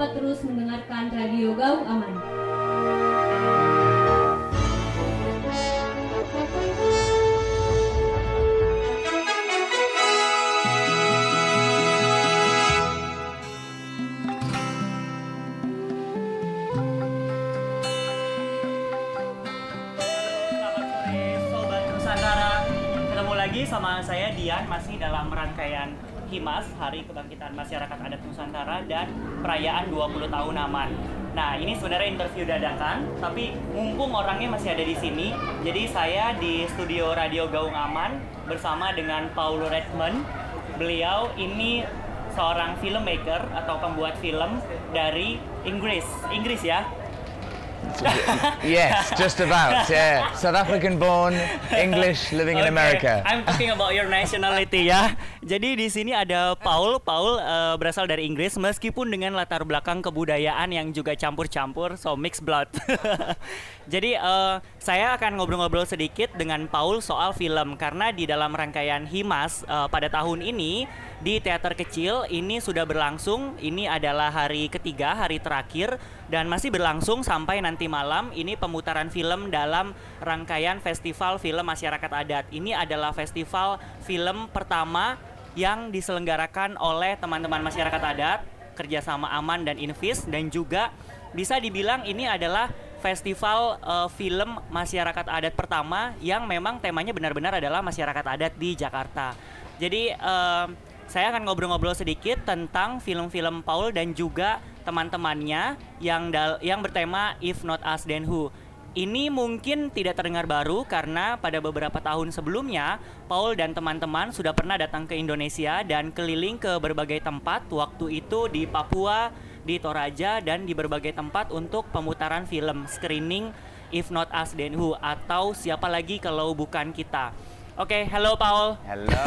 dapat terus mendengarkan Radio Gaung Aman. Sama saya Dian, masih dalam rangkaian HIMAS, Hari Kebangkitan Masyarakat Adat Nusantara dan perayaan 20 tahun Aman. Nah, ini sebenarnya interview dadakan, tapi mumpung orangnya masih ada di sini, jadi saya di studio Radio Gaung Aman bersama dengan Paul Redmond. Beliau ini seorang filmmaker atau pembuat film dari Inggris ya? Yes, just about. Yeah, South African born, English, living in America. I'm talking about your nationality ya. Jadi di sini ada Paul. Paul berasal dari Inggris meskipun dengan latar belakang kebudayaan yang juga campur-campur, so mixed blood. Jadi saya akan ngobrol-ngobrol sedikit dengan Paul soal film karena di dalam rangkaian HIMAS pada tahun ini di teater kecil ini sudah berlangsung. Ini adalah hari ketiga, hari terakhir dan masih berlangsung sampai nanti malam. Ini pemutaran film dalam rangkaian Festival Film Masyarakat Adat. Ini adalah festival film pertama yang diselenggarakan oleh teman-teman masyarakat adat kerjasama Aman dan Invis, dan juga bisa dibilang ini adalah festival film masyarakat adat pertama yang memang temanya benar-benar adalah masyarakat adat di Jakarta. Jadi saya akan ngobrol-ngobrol sedikit tentang film-film Paul dan juga teman-temannya yang bertema If Not Us Then Who. Ini mungkin tidak terdengar baru karena pada beberapa tahun sebelumnya Paul dan teman-teman sudah pernah datang ke Indonesia dan keliling ke berbagai tempat, waktu itu di Papua, di Toraja, dan di berbagai tempat untuk pemutaran film screening If Not Us Then Who atau Siapa Lagi Kalau Bukan Kita. Okay, hello Paul. Hello.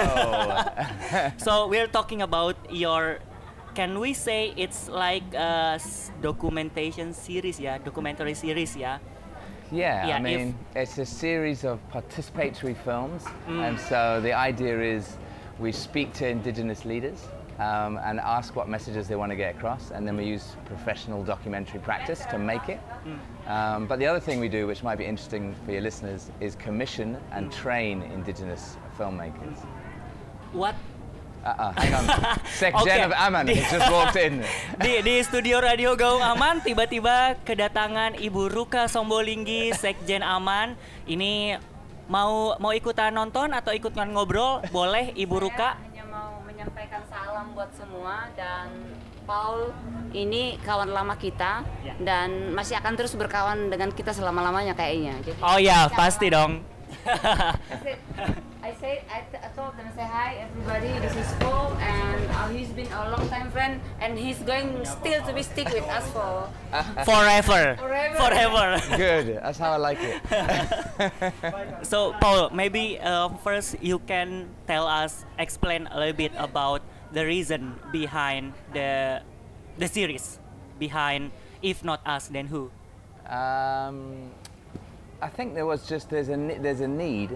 So we're talking about your, can we say it's like a documentation series ya, documentary series ya? Yeah, I mean, it's a series of participatory films, and so the idea is we speak to indigenous leaders and ask what messages they want to get across, and then we use professional documentary practice to make it. But the other thing we do, which might be interesting for your listeners, is commission and train indigenous filmmakers. What? Hang on. Sekjen of Aman just walked in. Di studio Radio Gaung Aman tiba-tiba kedatangan Ibu Ruka Sombolinggi, Sekjen Aman. Ini mau ikutan nonton atau ikutan ngobrol? Boleh Ibu Ruka? Saya hanya mau menyampaikan salam buat semua, dan Paul ini kawan lama kita dan masih akan terus berkawan dengan kita selama-lamanya kayaknya. Jadi, oh ya, pasti dong. I told them, say hi everybody, this is Paul, and he's been a long time friend and he's going still to be stick with us for forever. Good, that's how I like it. So Paul, maybe first you can explain a little bit about the reason behind the series, behind If Not Us Then Who. I think there's a need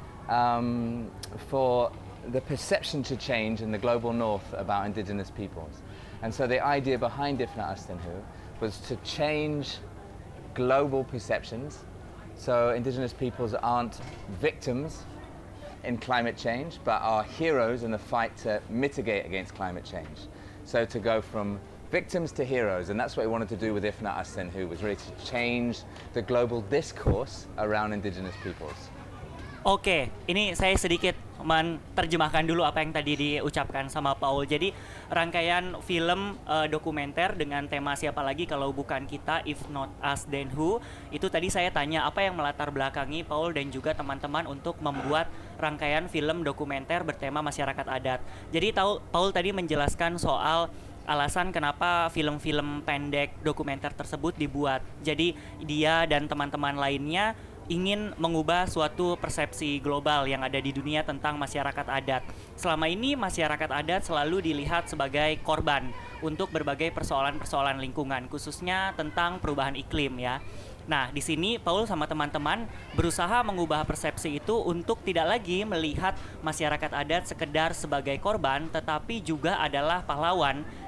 for the perception to change in the global north about indigenous peoples. And so the idea behind If Not Us Then Who was to change global perceptions so indigenous peoples aren't victims in climate change but are heroes in the fight to mitigate against climate change. So to go from victims to heroes, and that's what we wanted to do with If Not Us Then Who, was really to change the global discourse around indigenous peoples. Oke, ini saya sedikit menerjemahkan dulu apa yang tadi diucapkan sama Paul. Jadi rangkaian film dokumenter dengan tema Siapa Lagi Kalau Bukan Kita, If Not Us Then Who, itu tadi saya tanya apa yang melatar belakangi Paul dan juga teman-teman untuk membuat rangkaian film dokumenter bertema masyarakat adat. Jadi Paul tadi menjelaskan soal alasan kenapa film-film pendek dokumenter tersebut dibuat. Jadi dia dan teman-teman lainnya ingin mengubah suatu persepsi global yang ada di dunia tentang masyarakat adat. Selama ini masyarakat adat selalu dilihat sebagai korban untuk berbagai persoalan-persoalan lingkungan, khususnya tentang perubahan iklim ya. Nah, di sini Paul sama teman-teman berusaha mengubah persepsi itu untuk tidak lagi melihat masyarakat adat sekedar sebagai korban, tetapi juga adalah pahlawan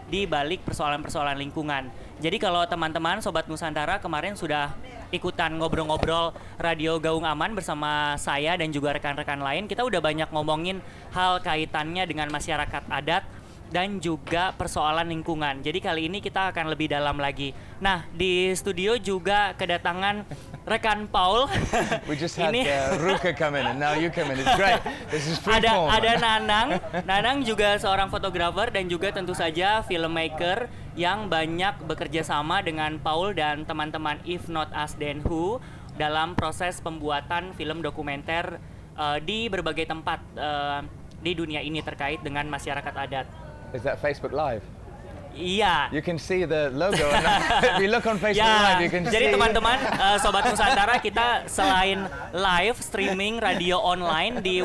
di balik persoalan-persoalan lingkungan. Jadi kalau teman-teman Sobat Nusantara kemarin sudah ikutan ngobrol-ngobrol Radio Gaung Aman bersama saya dan juga rekan-rekan lain, kita udah banyak ngomongin hal kaitannya dengan masyarakat adat dan juga persoalan lingkungan. Jadi kali ini kita akan lebih dalam lagi. Nah, di studio juga kedatangan rekan Paul. We just had Ruka come in and now you come in. It's great. This is free form. Ada Nanang. Nanang juga seorang fotografer dan juga tentu saja filmmaker yang banyak bekerja sama dengan Paul dan teman-teman If Not Us Then Who dalam proses pembuatan film dokumenter di berbagai tempat di dunia ini terkait dengan masyarakat adat. Is that Facebook Live? Iya. You can see the logo. If you look on Facebook Live, you can see. Jadi teman-teman, Sobat Nusantara, kita selain live streaming radio online di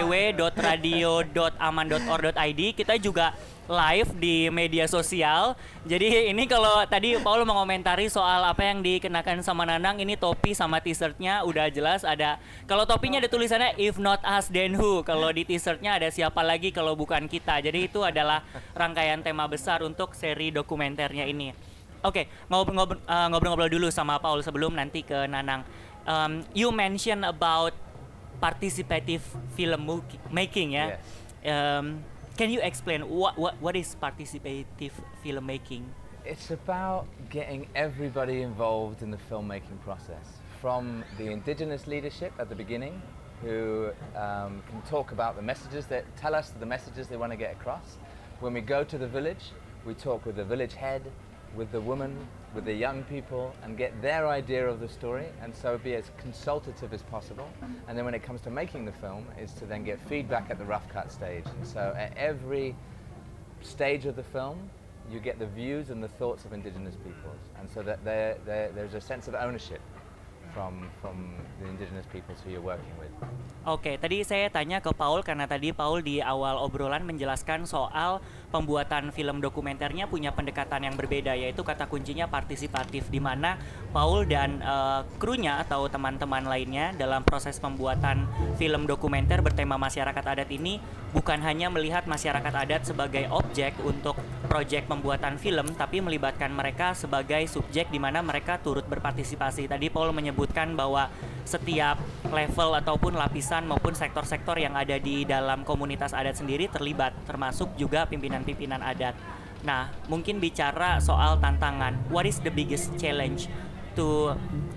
www.radio.aman.or.id, kita juga live di media sosial. Jadi ini kalau tadi Paul mengomentari soal apa yang dikenakan sama Nanang, ini topi sama t-shirtnya udah jelas ada. Kalau topinya ada tulisannya If Not Us Then Who. Kalau di t-shirtnya ada siapa lagi kalau bukan kita. Jadi itu adalah rangkaian tema besar untuk seri dokumenternya ini. Oke, ngobrol-ngobrol dulu sama Paul sebelum nanti ke Nanang. You mention about participative film making ya. Yes. Can you explain what is participative filmmaking? It's about getting everybody involved in the filmmaking process, from the indigenous leadership at the beginning, who can talk about the messages that tell us the messages they want to get across. When we go to the village, we talk with the village head, with the woman, with the young people, and get their idea of the story, and so be as consultative as possible. And then when it comes to making the film, is to then get feedback at the rough cut stage. And so at every stage of the film, you get the views and the thoughts of indigenous peoples, and so that there's a sense of ownership from the indigenous peoples who you're working with. Oke, tadi saya tanya ke Paul karena tadi Paul di awal obrolan menjelaskan soal pembuatan film dokumenternya punya pendekatan yang berbeda, yaitu kata kuncinya partisipatif, di mana Paul dan krunya atau teman-teman lainnya dalam proses pembuatan film dokumenter bertema masyarakat adat ini bukan hanya melihat masyarakat adat sebagai objek untuk proyek pembuatan film, tapi melibatkan mereka sebagai subjek di mana mereka turut berpartisipasi. Tadi Paul menyebutkan bahwa setiap level ataupun lapisan maupun sektor-sektor yang ada di dalam komunitas adat sendiri terlibat, termasuk juga pimpinan-pimpinan adat. Nah, mungkin bicara soal tantangan, what is the biggest challenge to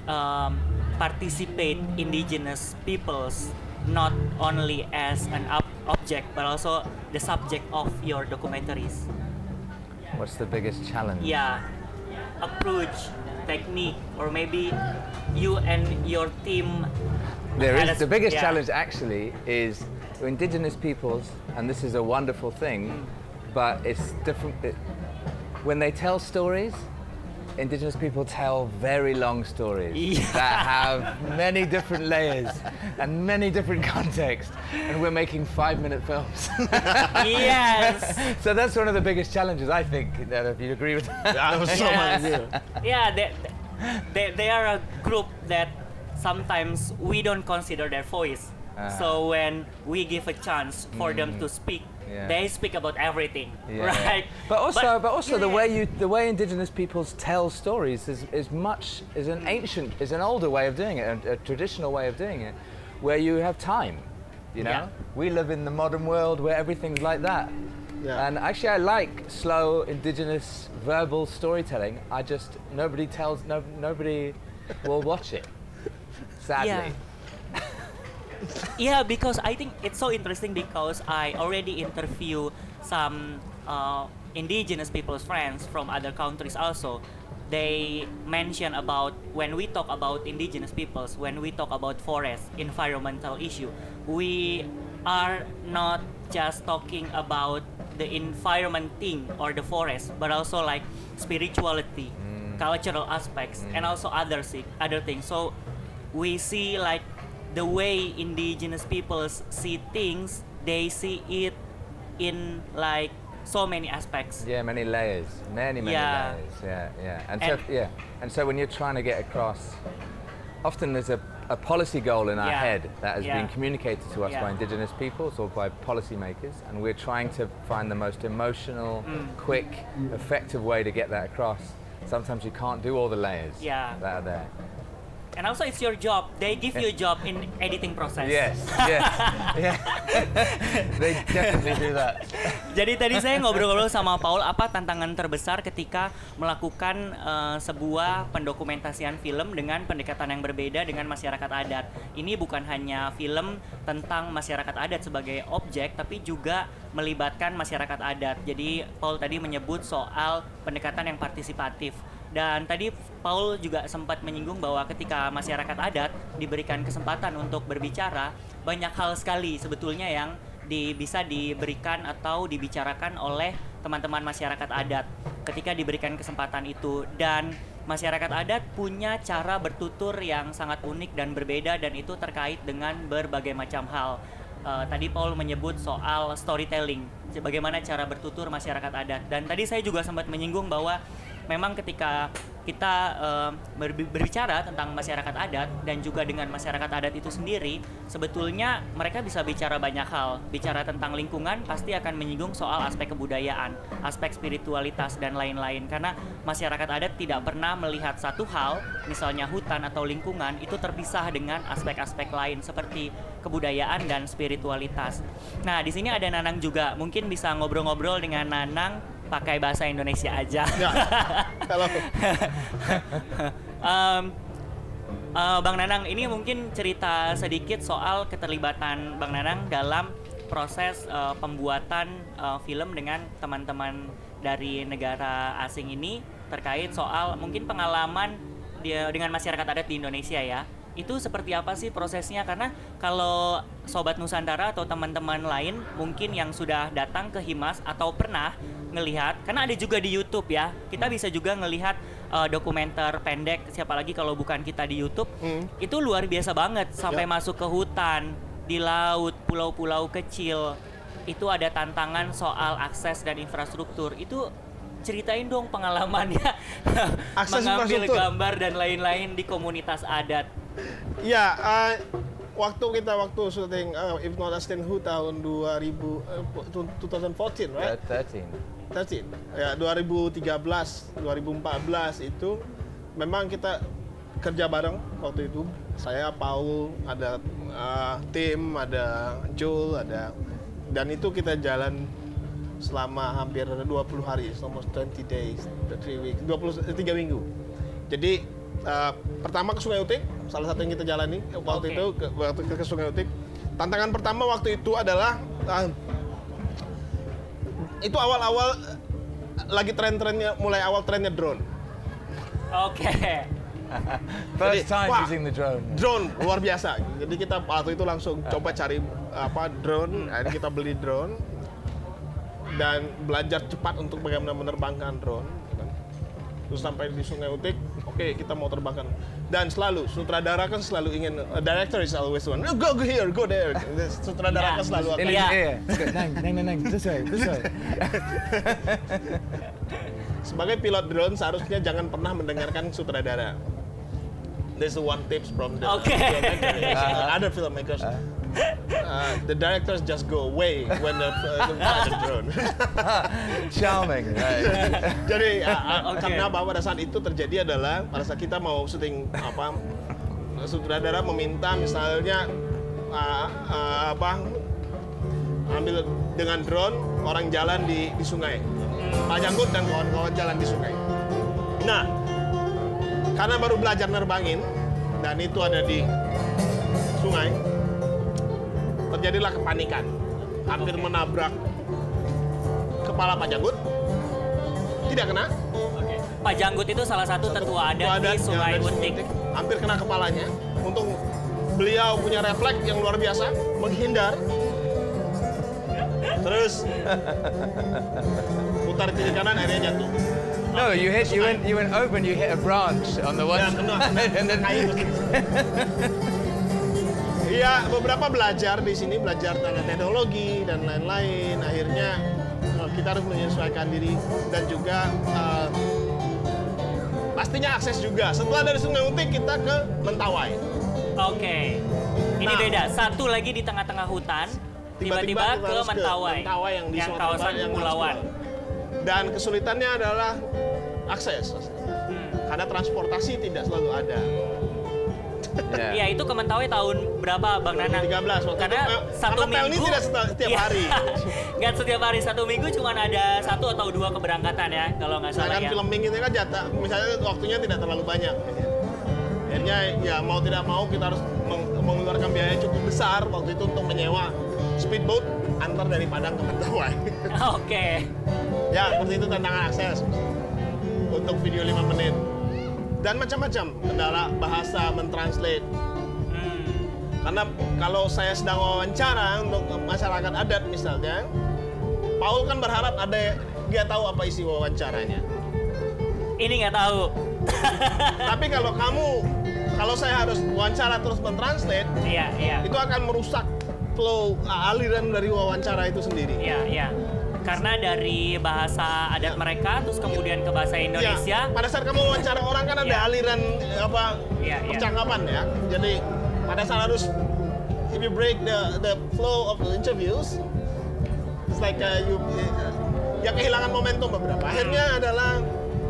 participate indigenous peoples not only as an object but also the subject of your documentaries? What's the biggest challenge? Yeah, approach, technique, or maybe you and your team. The biggest challenge actually is indigenous peoples, and this is a wonderful thing, but it's different. When they tell stories, indigenous people tell very long stories that have many different layers and many different contexts, and we're making 5-minute films. Yes. So that's one of the biggest challenges, I think, that if you agree with that. Yeah, they are a group that sometimes we don't consider their voice. So when we give a chance for them to speak, they speak about everything, right? But also the way indigenous peoples tell stories is an older way of doing it, a traditional way of doing it, where you have time. You know, we live in the modern world where everything's like that. Yeah. And actually, I like slow indigenous verbal storytelling. Nobody will watch it. Sadly. Yeah, because I think it's so interesting because I already interview some indigenous people's friends from other countries also. They mention about when we talk about indigenous peoples, when we talk about forest, environmental issue, we are not just talking about the environment thing or the forest, but also like spirituality, cultural aspects, and also other things. So we see like the way indigenous peoples see things, they see it in like so many aspects. Yeah, many layers, many layers. And so when you're trying to get across, often there's a a policy goal in our Yeah. head that has Yeah. been communicated to us Yeah. by indigenous peoples or by policymakers, and we're trying to find the most emotional, quick, effective way to get that across. Sometimes you can't do all the layers Yeah. that are there. And also it's your job. They give you a job in editing process. Yes, yes, yeah. They definitely do that. Jadi tadi saya ngobrol-ngobrol sama Paul, apa tantangan terbesar ketika melakukan sebuah pendokumentasian film dengan pendekatan yang berbeda dengan masyarakat adat. Ini bukan hanya film tentang masyarakat adat sebagai objek, tapi juga melibatkan masyarakat adat. Jadi Paul tadi menyebut soal pendekatan yang partisipatif. Dan tadi Paul juga sempat menyinggung bahwa ketika masyarakat adat diberikan kesempatan untuk berbicara, banyak hal sekali sebetulnya yang bisa diberikan atau dibicarakan oleh teman-teman masyarakat adat ketika diberikan kesempatan itu. Dan masyarakat adat punya cara bertutur yang sangat unik dan berbeda, dan itu terkait dengan berbagai macam hal. Tadi Paul menyebut soal storytelling, bagaimana cara bertutur masyarakat adat. Dan tadi saya juga sempat menyinggung bahwa memang ketika kita berbicara tentang masyarakat adat dan juga dengan masyarakat adat itu sendiri, sebetulnya mereka bisa bicara banyak hal. Bicara tentang lingkungan pasti akan menyinggung soal aspek kebudayaan, aspek spiritualitas dan lain-lain. Karena masyarakat adat tidak pernah melihat satu hal, misalnya hutan atau lingkungan, itu terpisah dengan aspek-aspek lain seperti kebudayaan dan spiritualitas. Nah, di sini ada Nanang juga. Mungkin bisa ngobrol-ngobrol dengan Nanang pakai bahasa Indonesia aja. Ya, kalau Bang Nanang, ini mungkin cerita sedikit soal keterlibatan Bang Nanang dalam proses pembuatan film dengan teman-teman dari negara asing ini terkait soal mungkin pengalaman dia dengan masyarakat adat di Indonesia ya. Itu seperti apa sih prosesnya? Karena kalau Sobat Nusantara atau teman-teman lain mungkin yang sudah datang ke Himas atau pernah ngelihat, karena ada juga di YouTube ya, kita bisa juga ngelihat dokumenter pendek, siapa lagi kalau bukan kita di YouTube. Itu luar biasa banget, sampai masuk ke hutan, di laut, pulau-pulau kecil. Itu ada tantangan soal akses dan infrastruktur. Itu ceritain dong pengalamannya Akses mengambil infrastruktur. gambar dan lain-lain di komunitas adat. ya, waktu syuting If Not Aston Who tahun 2014, right? 13. 13. Ya, 2013, 2014 itu memang kita kerja bareng waktu itu. Saya, Paul, ada tim, ada Joel, dan itu kita jalan selama hampir 20 hari, almost 20 days, 3 weeks, 3 minggu. Jadi pertama ke Sungai Utik, salah satu yang kita jalani waktu itu ke Sungai Utik. Tantangan pertama waktu itu adalah itu awal-awal lagi mulai awal trennya drone. Oke. First time wah, using the drone. Drone luar biasa. Jadi kita waktu itu langsung coba cari drone, akhirnya kita beli drone dan belajar cepat untuk bagaimana menerbangkan drone. Terus sampai di Sungai Utik, oke, kita mau terbangkan. Dan selalu sutradara kan selalu ingin, director is always one, go here, go there. Sutradara kan selalu akan. Iya. Neng, this way. Sebagai pilot drone seharusnya jangan pernah mendengarkan sutradara. There's one tips from the filmmakers, other filmmakers. The directors just go away when the drone. Charming. Right? Jadi karena pada saat itu terjadi adalah pada saat kita mau syuting sutradara meminta misalnya ambil dengan drone orang jalan di sungai. Pak Janggut dan kawan-kawan jalan di sungai. Nah, karena baru belajar nerbangin dan itu ada di sungai, terjadilah kepanikan, hampir menabrak kepala Pak Janggut, tidak kena. Pak Janggut itu salah satu tetua adat di Sungai Utik. Hampir kena kepalanya. Untung beliau punya refleks yang luar biasa, menghindar. Terus putar kiri kanan, akhirnya jatuh. No, you went over and you hit a branch on the one Ya, side. kena And then kayu. Iya, beberapa belajar di sini, belajar tentang teknologi dan lain-lain. Akhirnya kita harus menyesuaikan diri dan juga pastinya akses juga. Setelah dari Sungai Utik kita ke Mentawai. Oke. Ini Nah. beda. Satu lagi di tengah-tengah hutan, tiba-tiba kita ke harus Mentawai, yang di Sumatera kawasan Barat, yang kepulauan. Dan kesulitannya adalah akses. Karena transportasi tidak selalu ada. Yeah. Iya, itu ke Mentawai tahun berapa, Bang Nanang? 13 waktu Karena itu. satu Karena Pelni minggu tidak setiap Iya. hari. Nggak setiap hari, satu minggu cuma ada 1 atau 2 keberangkatan ya, kalau nggak salah Sedangkan ya. filming itu kan jatah, misalnya waktunya tidak terlalu banyak. Akhirnya ya mau tidak mau kita harus mengeluarkan biaya cukup besar waktu itu untuk menyewa speedboat antar dari Padang ke Mentawai. Oke. Ya, seperti itu tantangan akses untuk video 5 menit. Dan macam-macam kendala bahasa, mentranslate. Karena kalau saya sedang wawancara untuk masyarakat adat misalnya, Paul kan berharap dia tahu apa isi wawancaranya. Ini nggak tahu. Tapi kalau saya harus wawancara terus mentranslate, Iya. itu akan merusak flow aliran dari wawancara itu sendiri. Iya. Karena dari bahasa adat mereka, terus kemudian ke bahasa Indonesia. Ya, pada saat kamu wawancara orang kan ada Iya. aliran Iya. percakapan ya. Jadi pada saat harus if you break the flow of the interviews, it's like ya kehilangan momentum beberapa. Akhirnya adalah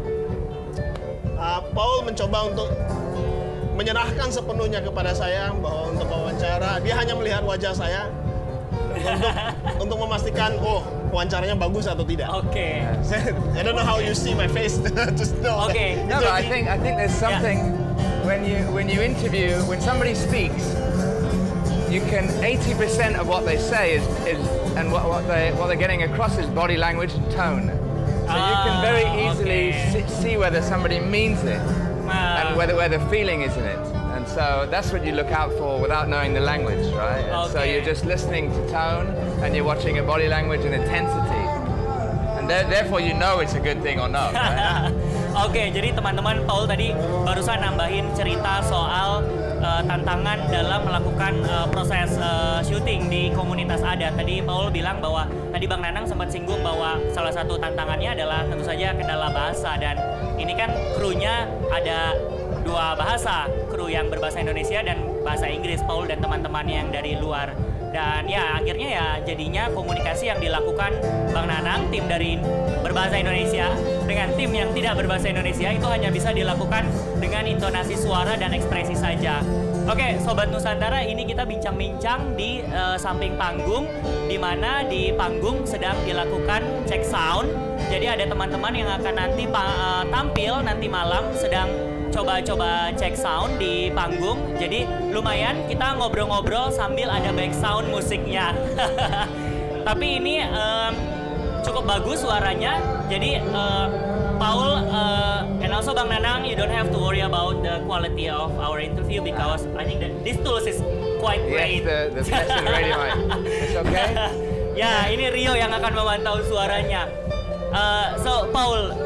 Paul mencoba untuk menyerahkan sepenuhnya kepada saya bahwa untuk wawancara dia hanya melihat wajah saya untuk memastikan wawancaranya bagus atau tidak. Oke. I don't know how you see my face. Just know. Oke. No, but I think there's something when you interview, when somebody speaks, you can 80% of what they say is and what they're getting across is body language and tone. So you can very easily see whether somebody means it and where the feeling is in it. And so that's what you look out for without knowing the language, right? And so you're just listening to tone and you're watching a body language and intensity. And therefore you know it's a good thing or not, right? Oke, jadi teman-teman, Paul tadi barusan nambahin cerita soal tantangan dalam melakukan proses syuting di komunitas adat. Tadi Paul bilang bahwa tadi Bang Nanang sempat singgung bahwa salah satu tantangannya adalah tentu saja kendala bahasa, dan ini kan krunya ada 2 bahasa, kru yang berbahasa Indonesia dan bahasa Inggris, Paul dan teman-temannya yang dari luar. Dan ya akhirnya ya jadinya komunikasi yang dilakukan Bang Nanang, tim dari berbahasa Indonesia dengan tim yang tidak berbahasa Indonesia itu hanya bisa dilakukan dengan intonasi suara dan ekspresi saja. Oke, Sobat Nusantara, ini kita bincang-bincang di samping panggung, di mana di panggung sedang dilakukan cek sound. Jadi ada teman-teman yang akan nanti tampil nanti malam sedang coba-coba cek sound di panggung. Jadi lumayan kita ngobrol-ngobrol sambil ada back sound musiknya. Tapi ini cukup bagus suaranya. Jadi Paul and also Bang Nanang, you don't have to worry about the quality of our interview because I think that this tools is quite great. Yes, the best in radio mic. It's okay. Ya, ini Rio yang akan memantau suaranya. So Paul,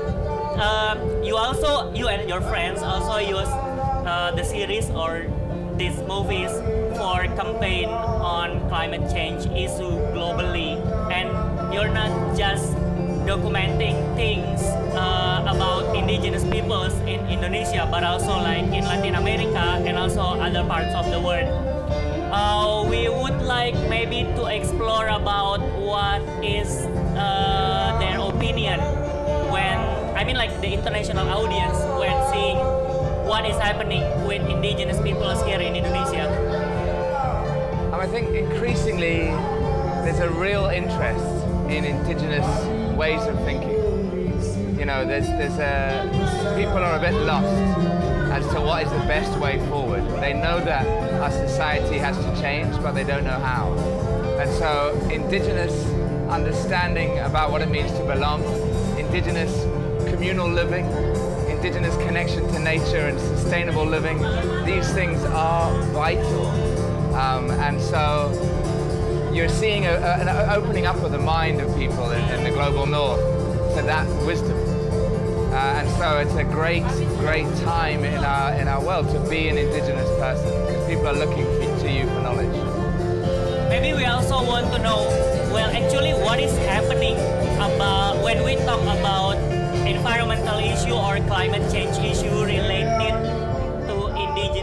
you and your friends also use the series or these movies for campaign on climate change issue globally, and you're not just documenting things about indigenous peoples in Indonesia, but also like in Latin America and also other parts of the world. We would like maybe to explore about what is their opinion when, I mean like the international audience when seeing what is happening with indigenous peoples here in Indonesia. I think increasingly there's a real interest in indigenous ways of thinking. You know, people are a bit lost as to what is the best way forward. They know that our society has to change, but they don't know how. And so indigenous understanding about what it means to belong, indigenous communal living, indigenous connection to nature and sustainable living, these things are vital. And so you're seeing an opening up of the mind of people in the global north to that wisdom. And so it's a great time in our world to be an indigenous person, because people are looking to you for knowledge. Maybe we also want to know, well, actually what is happening about when we talk about environmental issue or climate change issue related to indigenous people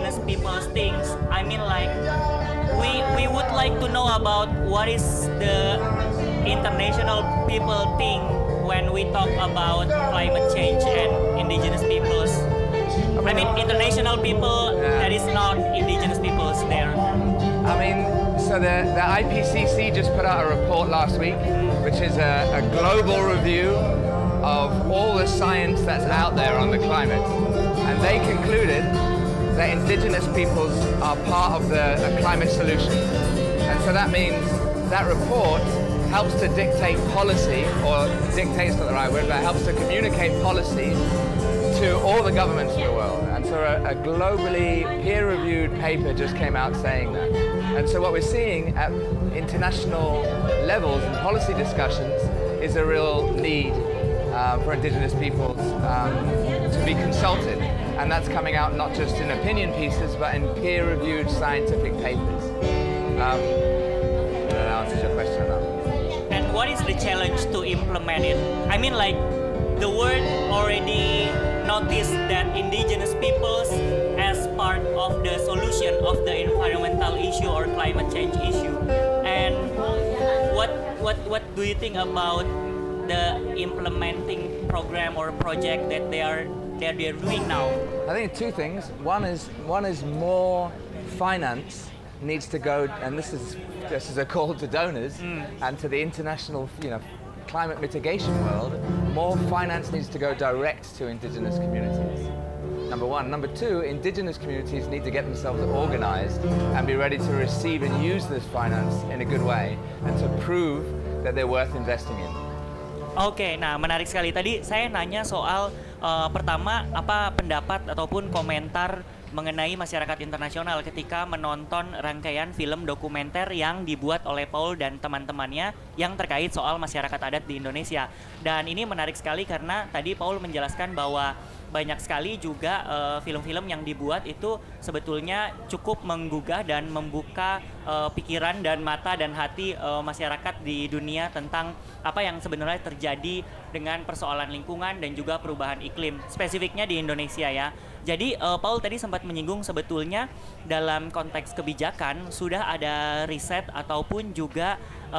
people's things. I mean, like we would like to know about what is the international people think when we talk about climate change and indigenous peoples. I mean, international people that is not indigenous peoples there. I mean, so the IPCC just put out a report last week, which is a global review of all the science that's out there on the climate. And they concluded that indigenous peoples are part of the climate solution. And so that means that report helps to dictate policy, or dictate's not the right word, but helps to communicate policy to all the governments in the world. And so a globally peer-reviewed paper just came out saying that. And so what we're seeing at international levels in policy discussions is a real need for indigenous peoples to be consulted. And that's coming out not just in opinion pieces, but in peer-reviewed scientific papers. That answers your question or not? And what is the challenge to implement it? I mean, like, the world already noticed that indigenous peoples as part of the solution of the environmental issue or climate change issue. And what do you think about the implementing program or project that they're doing now? I think two things. One is more finance needs to go, and this is a call to donors and to the international, climate mitigation world. More finance needs to go direct to indigenous communities. Number one. Number two, indigenous communities need to get themselves organized and be ready to receive and use this finance in a good way and to prove that they're worth investing in. Oke, nah menarik sekali. Tadi saya nanya soal pertama apa pendapat ataupun komentar mengenai masyarakat internasional ketika menonton rangkaian film dokumenter yang dibuat oleh Paul dan teman-temannya yang terkait soal masyarakat adat di Indonesia. Dan ini menarik sekali karena tadi Paul menjelaskan bahwa banyak sekali juga film-film yang dibuat itu sebetulnya cukup menggugah dan membuka pikiran dan mata dan hati masyarakat di dunia tentang apa yang sebenarnya terjadi dengan persoalan lingkungan dan juga perubahan iklim, spesifiknya di Indonesia ya. Jadi Paul tadi sempat menyinggung sebetulnya dalam konteks kebijakan sudah ada riset ataupun juga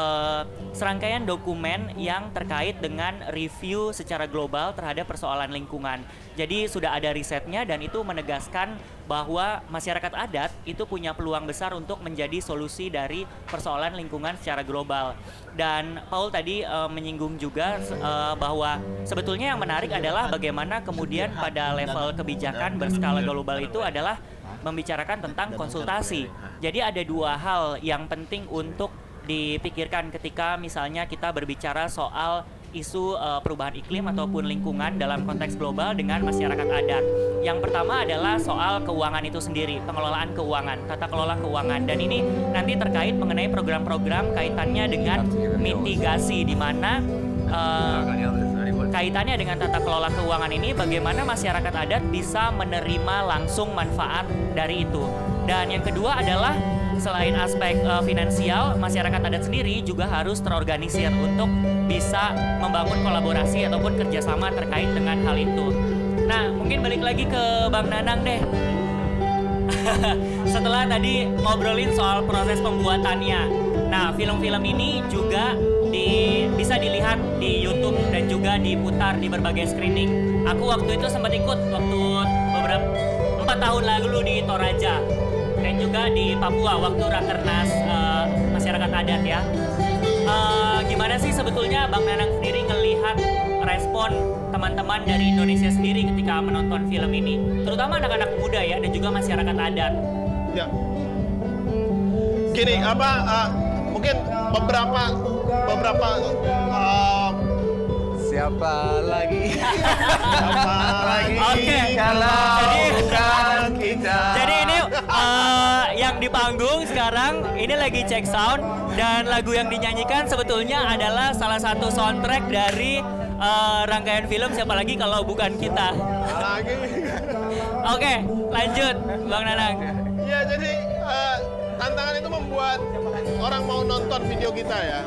serangkaian dokumen yang terkait dengan review secara global terhadap persoalan lingkungan. Jadi sudah ada risetnya dan itu menegaskan bahwa masyarakat adat itu punya peluang besar untuk menjadi solusi dari persoalan lingkungan secara global. Dan Paul tadi menyinggung juga bahwa sebetulnya yang menarik adalah bagaimana kemudian pada level kebijakan berskala global itu adalah membicarakan tentang konsultasi. Jadi ada dua hal yang penting untuk dipikirkan ketika misalnya kita berbicara soal isu perubahan iklim ataupun lingkungan dalam konteks global dengan masyarakat adat. Yang pertama adalah soal keuangan itu sendiri, pengelolaan keuangan, tata kelola keuangan. Dan ini nanti terkait mengenai program-program kaitannya dengan mitigasi, di mana kaitannya dengan tata kelola keuangan ini bagaimana masyarakat adat bisa menerima langsung manfaat dari itu. Dan yang kedua adalah selain aspek finansial, masyarakat adat sendiri juga harus terorganisir untuk bisa membangun kolaborasi ataupun kerjasama terkait dengan hal itu. Nah, mungkin balik lagi ke Bang Nanang deh. Setelah tadi ngobrolin soal proses pembuatannya. Nah, film-film ini juga bisa dilihat di YouTube dan juga diputar di berbagai screening. Aku waktu itu sempat ikut waktu beberapa 4 tahun lalu di Toraja dan juga di Papua waktu Rakernas masyarakat adat ya. Gimana sih sebetulnya Bang Nanang sendiri ngelihat respon teman-teman dari Indonesia sendiri ketika menonton film ini, terutama anak-anak muda ya dan juga masyarakat adat? Ya, gini mungkin beberapa Siapa lagi? Oke. Kalau bukan kita. Jadi ini yang di panggung sekarang ini lagi cek sound dan lagu yang dinyanyikan sebetulnya adalah salah satu soundtrack dari rangkaian film Siapa Lagi Kalau Bukan Kita. Oke, lanjut Bang Nanang. Ya, jadi tantangan itu membuat orang mau nonton video kita ya.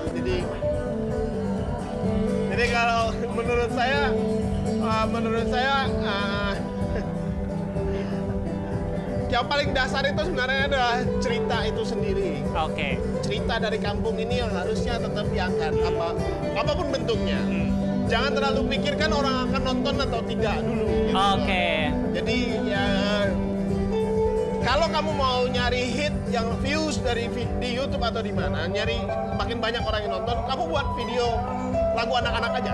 Jadi kalau menurut saya yang paling dasar itu sebenarnya adalah cerita itu sendiri. Oke. Cerita dari kampung ini yang harusnya tetap diangkat, apapun bentuknya. Jangan terlalu pikirkan orang akan nonton atau tidak dulu. Gitu. Oke. Jadi ya, kalau kamu mau nyari hit yang views di YouTube atau di mana, nyari makin banyak orang yang nonton, kamu buat video lagu anak-anak aja.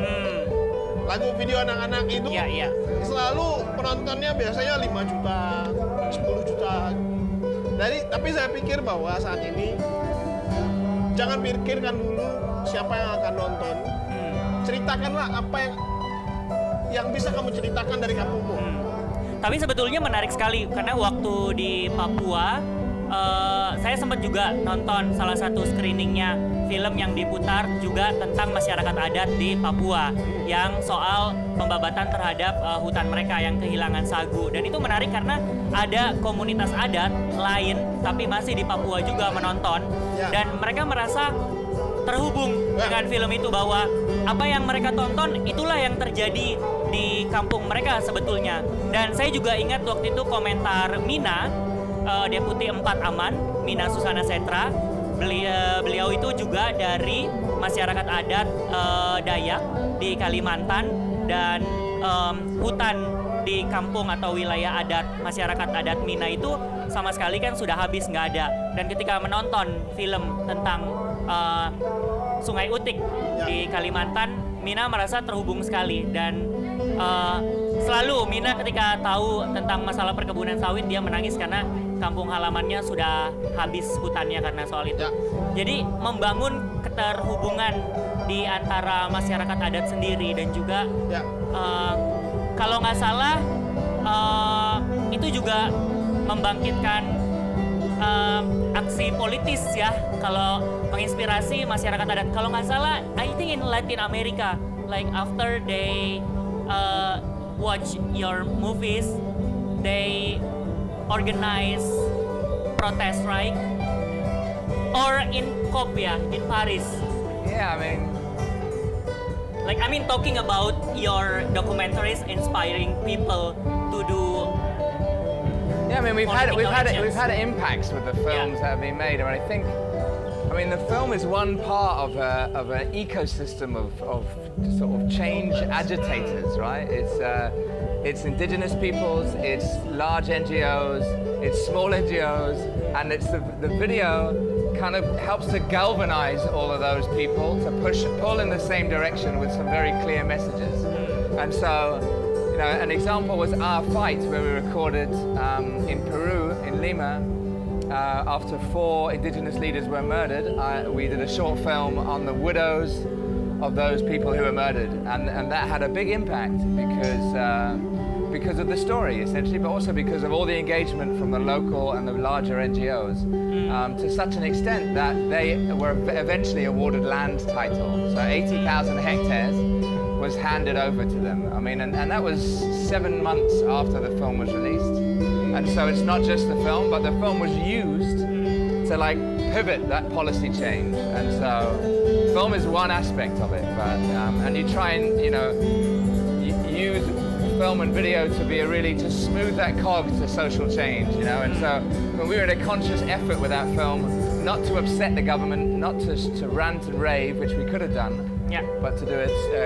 Lagu video anak-anak itu selalu penontonnya biasanya 5 juta, 10 juta. Tapi saya pikir bahwa saat ini jangan pikirkan dulu siapa yang akan nonton. Ceritakanlah apa yang bisa kamu ceritakan dari kampungmu. Tapi sebetulnya menarik sekali karena waktu di Papua saya sempat juga nonton salah satu screeningnya film yang diputar juga tentang masyarakat adat di Papua yang soal pembabatan terhadap hutan mereka yang kehilangan sagu, dan itu menarik karena ada komunitas adat lain tapi masih di Papua juga menonton dan mereka merasa terhubung dengan film itu, bahwa apa yang mereka tonton itulah yang terjadi di kampung mereka sebetulnya. Dan saya juga ingat waktu itu komentar Mina, Deputi 4 Aman, Mina Susana Setra. Beliau itu juga dari masyarakat adat Dayak di Kalimantan, dan hutan di kampung atau wilayah adat masyarakat adat Mina itu sama sekali kan sudah habis, nggak ada. Dan ketika menonton film tentang Sungai Utik di Kalimantan, Mina merasa terhubung sekali. Dan selalu Mina ketika tahu tentang masalah perkebunan sawit, dia menangis karena kampung halamannya sudah habis hutannya karena soal itu. Jadi membangun keterhubungan di antara masyarakat adat sendiri, dan juga kalau nggak salah itu juga membangkitkan aksi politis ya, kalau menginspirasi masyarakat adat. Kalau nggak salah, I think in Latin America, like after they watch your movies, they organize protest, right? Or in COP, yeah, in Paris. Yeah, I mean, talking about your documentaries inspiring people to do. Yeah, we've had impacts with the films that have been made, and I mean, the film is one part of an ecosystem of sort of change agitators, right? It's indigenous peoples, it's large NGOs, it's small NGOs, and it's the video kind of helps to galvanize all of those people to pull in the same direction with some very clear messages. And so, you know, an example was Our Fight, where we recorded in Peru, in Lima, after 4 indigenous leaders were murdered. We did a short film on the widows of those people who were murdered, and that had a big impact because of the story, essentially, but also because of all the engagement from the local and the larger NGOs, to such an extent that they were eventually awarded land title. So 80,000 hectares was handed over to them. I mean, and that was 7 months after the film was released. And so it's not just the film, but the film was used to like pivot that policy change. And so film is one aspect of it, but and you try and, you know, use film and video to be to smooth that cog to social change, you know. And so when we were in a conscious effort with that film, not to upset the government, not to rant and rave, which we could have done, but to do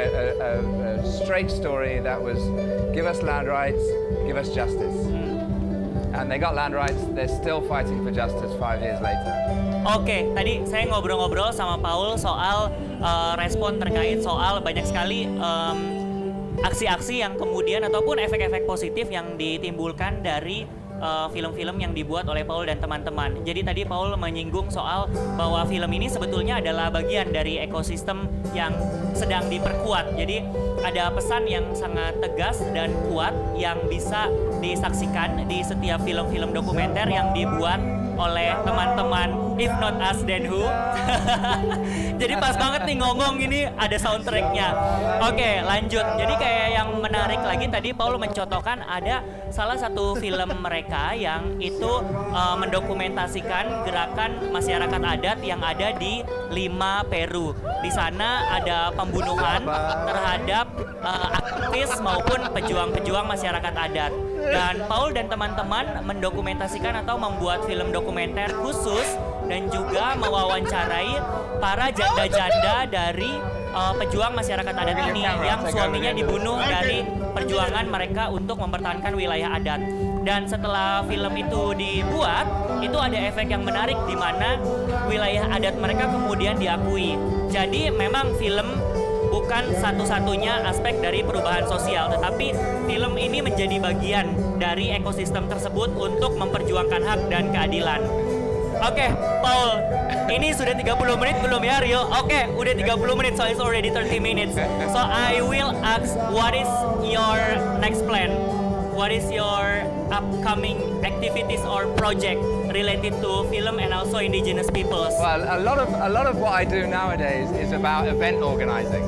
a straight story that was give us land rights, give us justice. And they got land rights, they're still fighting for justice 5 years later. Oke, tadi saya ngobrol-ngobrol sama Paul soal respon terkait soal banyak sekali aksi-aksi yang kemudian ataupun efek-efek positif yang ditimbulkan dari film-film yang dibuat oleh Paul dan teman-teman. Jadi tadi Paul menyinggung soal bahwa film ini sebetulnya adalah bagian dari ekosistem yang sedang diperkuat. Jadi ada pesan yang sangat tegas dan kuat yang bisa disaksikan di setiap film-film dokumenter yang dibuat oleh teman-teman If Not Us Then Who. Jadi pas banget nih ngomong ini ada soundtracknya. Oke, lanjut. Jadi kayak yang menarik lagi tadi Paul mencontohkan ada salah satu film mereka yang itu mendokumentasikan gerakan masyarakat adat yang ada di Lima, Peru. Di sana ada pembunuhan terhadap aktivis maupun pejuang-pejuang masyarakat adat. Dan Paul dan teman-teman mendokumentasikan atau membuat film dokumenter khusus dan juga mewawancarai para janda-janda dari pejuang masyarakat adat ini yang suaminya dibunuh dari perjuangan mereka untuk mempertahankan wilayah adat. Dan setelah film itu dibuat, itu ada efek yang menarik di mana wilayah adat mereka kemudian diakui. Jadi memang film bukan satu-satunya aspek dari perubahan sosial, tetapi film ini menjadi bagian dari ekosistem tersebut untuk memperjuangkan hak dan keadilan. Oke, Paul, ini sudah 30 menit belum ya, Rio? Oke, udah 30 menit, so it's already 30 minutes. So I will ask, what is your next plan? What is your upcoming activities or project related to film and also indigenous peoples? Well, a lot of what I do nowadays is about event organizing.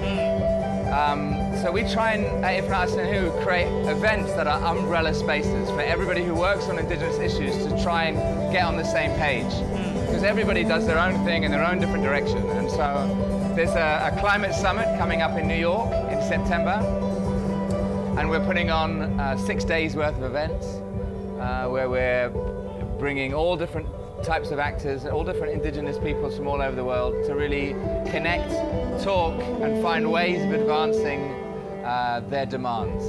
So we try and, at If Not Us Then Who, create events that are umbrella spaces for everybody who works on Indigenous issues to try and get on the same page. Because everybody does their own thing in their own different direction. And so there's a climate summit coming up in New York in September. And we're putting on 6 days worth of events where we're bringing all different types of actors, all different indigenous peoples from all over the world to really connect, talk and find ways of advancing their demands.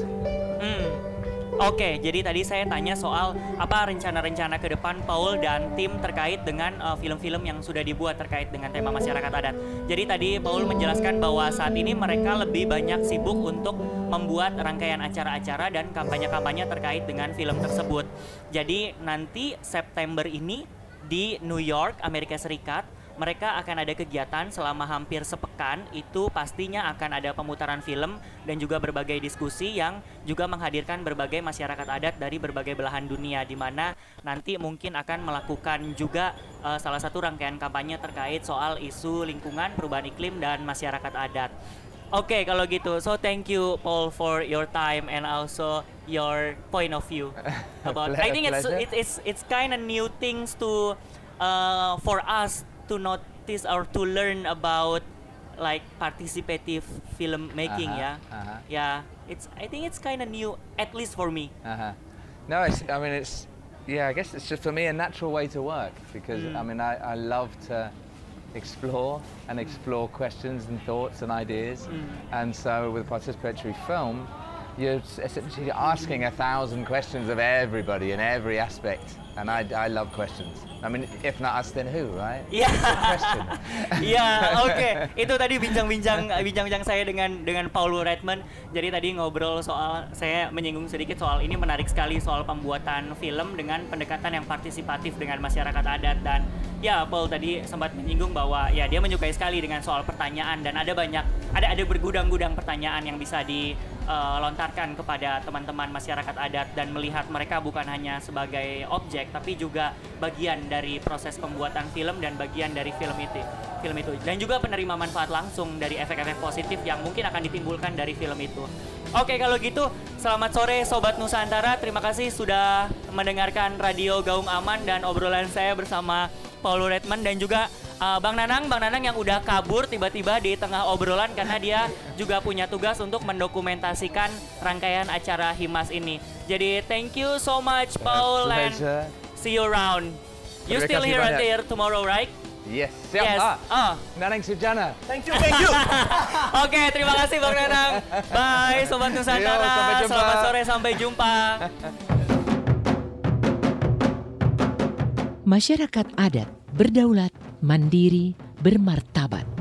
Oke, jadi tadi saya tanya soal apa rencana-rencana ke depan Paul dan tim terkait dengan film-film yang sudah dibuat terkait dengan tema masyarakat adat. Jadi tadi Paul menjelaskan bahwa saat ini mereka lebih banyak sibuk untuk membuat rangkaian acara-acara dan kampanye-kampanye terkait dengan film tersebut. Jadi nanti September ini di New York, Amerika Serikat, mereka akan ada kegiatan selama hampir sepekan. Itu pastinya akan ada pemutaran film dan juga berbagai diskusi yang juga menghadirkan berbagai masyarakat adat dari berbagai belahan dunia, di mana nanti mungkin akan melakukan juga salah satu rangkaian kampanye terkait soal isu lingkungan, perubahan iklim dan masyarakat adat. Oke, kalau gitu, so thank you Paul for your time and also your point of view about. I think it's kind of new things to for us to notice or to learn about like participative filmmaking. Yeah, I think it's kind of new, at least for me. No, I guess it's just for me a natural way to work because I love to explore questions and thoughts and ideas, and so with participatory film you're essentially asking 1,000 questions of everybody in every aspect, and I love questions. I mean, if not us, then who, right? Iya. Iya, oke. Itu tadi bincang-bincang saya dengan Paul Redman. Jadi tadi ngobrol soal, saya menyinggung sedikit soal ini, menarik sekali soal pembuatan film dengan pendekatan yang partisipatif dengan masyarakat adat. Dan ya, Paul tadi sempat menyinggung bahwa ya dia menyukai sekali dengan soal pertanyaan, dan ada bergudang-gudang pertanyaan yang bisa dilontarkan kepada teman-teman masyarakat adat dan melihat mereka bukan hanya sebagai objek tapi juga bagian dari proses pembuatan film dan bagian dari film itu dan juga penerima manfaat langsung dari efek-efek positif yang mungkin akan ditimbulkan dari film itu. Oke, kalau gitu selamat sore Sobat Nusantara, terima kasih sudah mendengarkan Radio Gaung Aman dan obrolan saya bersama Paul Redman dan juga Bang Nanang yang udah kabur tiba-tiba di tengah obrolan karena dia juga punya tugas untuk mendokumentasikan rangkaian acara Himas ini. Jadi thank you so much Paul and see you around. You still here until tomorrow, right? Yes. Siap. Yes. Nanang Sujana. Thank you. Oke, terima kasih Bang Nanang. Bye Sobat Nusantara. Selamat sore, sampai jumpa. Masyarakat adat berdaulat, mandiri, bermartabat.